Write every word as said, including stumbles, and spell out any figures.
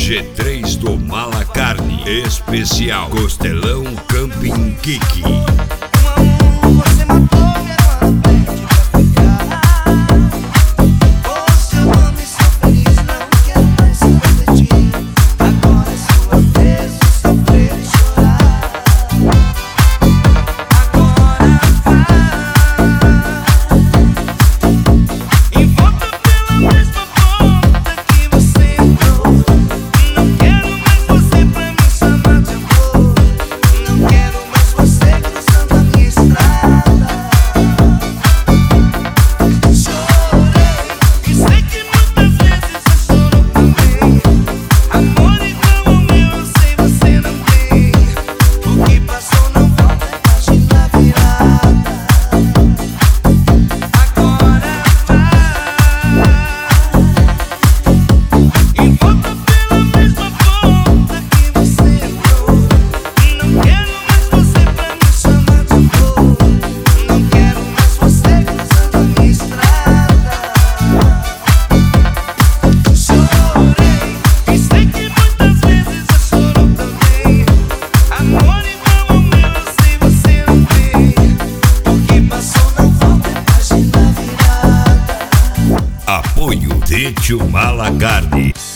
G três do Mala Carne, especial Costelão Camping Kiki. Você matou minha vontade pra ficar. Hoje eu amo e sou feliz, não quero mais saber de ti. Agora é sua vez de sofrer e chorar. Agora vai e volta pela mesma porta que você entrou. Não quero mais você pra me chamar de amor. Não quero mais você cruzando a minha estrada. Chorei e sei que muitas vezes eu choro também. Amor igual ao meu eu sei você não tem. O que passou não volta, é página virada. Agora vai e volta pela mesma porta que você entrou. Não quero mais você pra me chamar de amor. Não quero mais você cruzando a minha estrada. Chorei e sei que muitas vezes eu choro também. Amor igual ao meu eu sei você não tem. O que passou não volta, é página virada. Apoio Sítio Mala Carne.